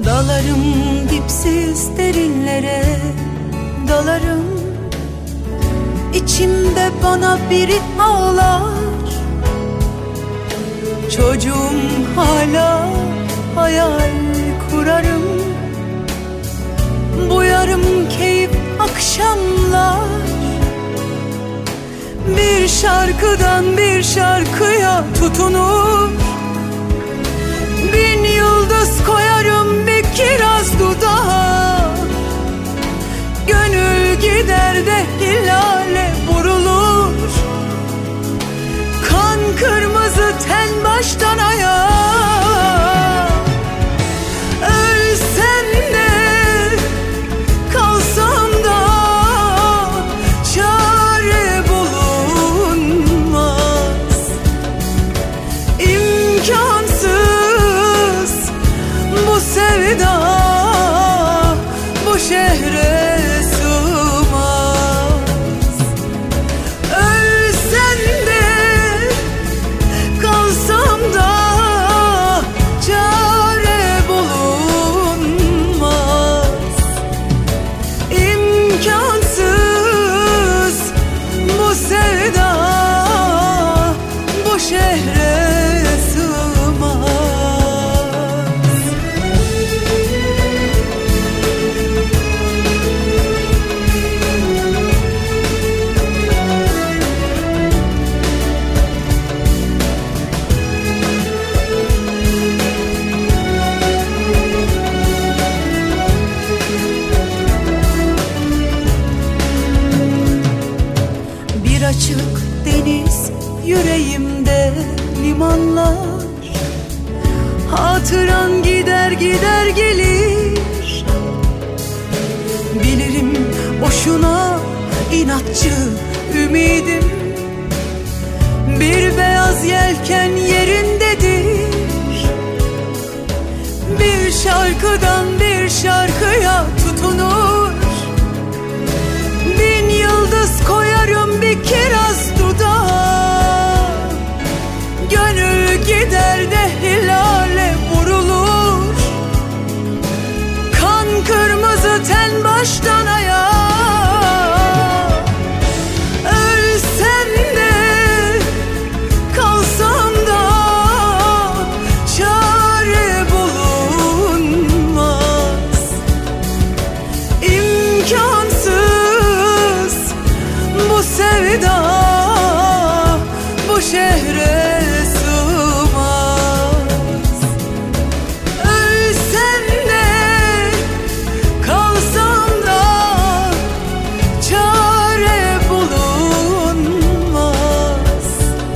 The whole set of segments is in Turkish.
Dalarım dipsiz derinlere, dalarım. İçimde bana biri ağlar. Çocuğum hala hayal kurarım. Bu yarım keyif akşamlar. Bir şarkıdan bir şarkıya tutunur. Bin yıldız koyarım bir kiraz dudağa. Gönül gider de hilale vurulur. Kan kırmızı ten baştan ayağa. Ölsem de kalsam da çare bulunmaz. İmkansız bu sevda, bu şehre sığmaz. Ölsem de kalsam da çare bulunmaz. İmkansız bu sevda, bu şehre sığmaz. Bir açık deniz yüreğimde limanlar. Hatıran gider gider gelir. Bilirim boşuna inatçı ümidim. Bir beyaz yelken yerindedir. Bir şarkıdan bir şarkıya tutunur. Bin yıldız koyarım bir kiraz dudağa. Gönül gider de hilale vurulur. Kan kırmızı ten baştan ayağa. Ölsem de kalsam da çare bulunmaz. İmkansız bu sevda, bu şehre sığmaz. Ölsem de kalsam da çare bulunmaz.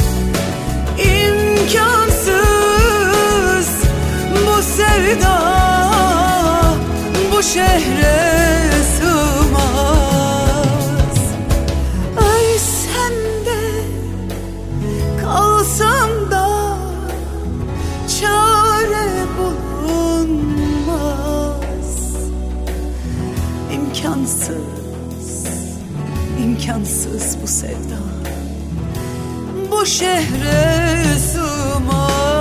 İmkansız bu sevda, bu şehre sığmaz. Ölsem de kalsam da çare bulunmaz. İmkansız, imkansız bu sevda, bu şehre sığmaz.